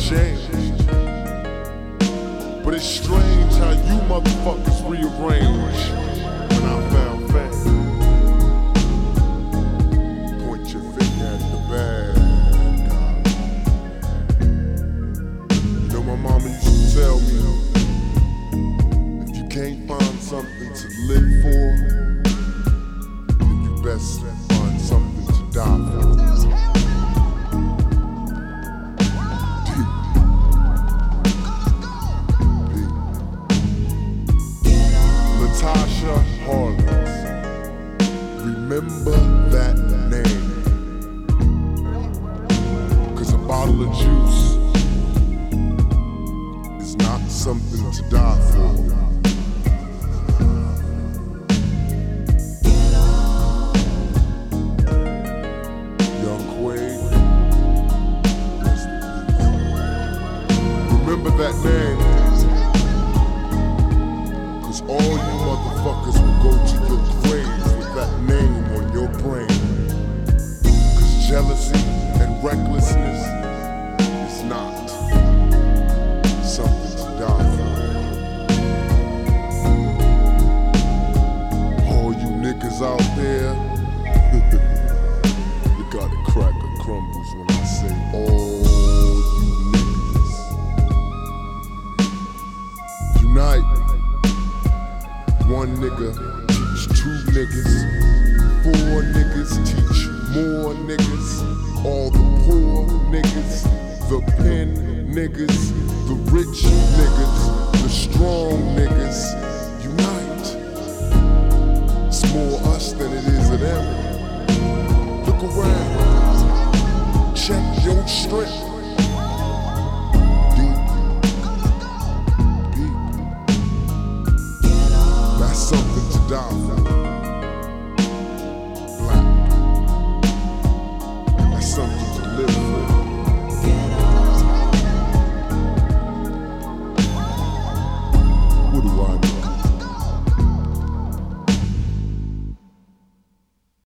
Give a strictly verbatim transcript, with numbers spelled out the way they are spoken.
changed. But it's strange how you motherfuckers rearrange. When I found fame, point your finger at the bad guy. You know, my mama used to tell me, if you can't find something to live for, then you best find something to die for. Tasha Harlins, remember that name, 'cause a bottle of juice is not something to die for. Young Quaid, remember that name, 'cause all you motherfuckers will go to your grave with that name on your brain. 'Cause jealousy and recklessness is not something to die for. All you niggas out there, you gotta crack or crumbles when I say all you niggas. Unite. One nigga teach two niggas, four niggas teach more niggas, all the poor niggas, the pen niggas, the rich niggas, the strong niggas, unite. It's more us than it is of them. Look around, check your strength.